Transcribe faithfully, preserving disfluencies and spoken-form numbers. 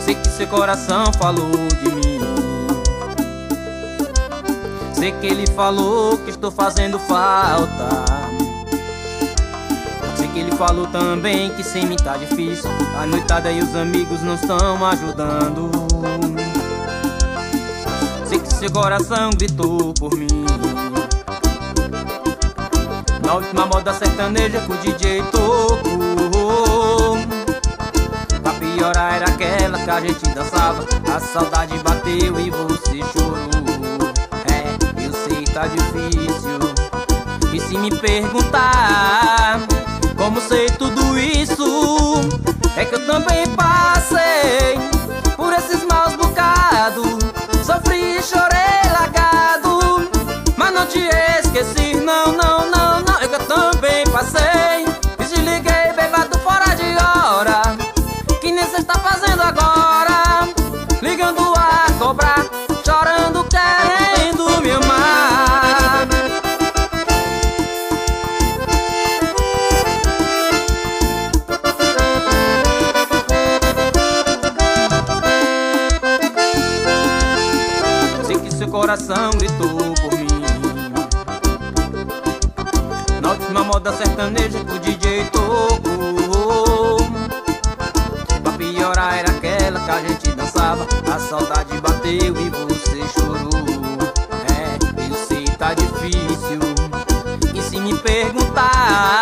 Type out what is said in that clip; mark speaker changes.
Speaker 1: Sei que seu coração falou de mim. Sei que ele falou que estou fazendo falta. Sei que ele falou também que sem mim tá difícil. A noitada e os amigos não estão ajudando. Sei que seu coração gritou por mim. Na última moda sertaneja que o D J tocou, pra piorar era aquela que a gente dançava. A saudade bateu e você chorou. É, eu sei tá difícil. E se me perguntar como sei tudo isso, é que eu também passei por esses maus bocados. Sofri e chorei largado, mas não te esqueci, não, não, não, não. É que eu também passei, desliguei bêbado fora de hora, que nem cê está fazendo agora, ligando a cobrar, chorando, querendo me amar. Sei que seu coração gritou por mim. Na última moda sertaneja que o D J tocou, pra piorar era aquela que a gente dançava. A saudade bateu e você chorou. É, eu sei tá difícil. E se me perguntar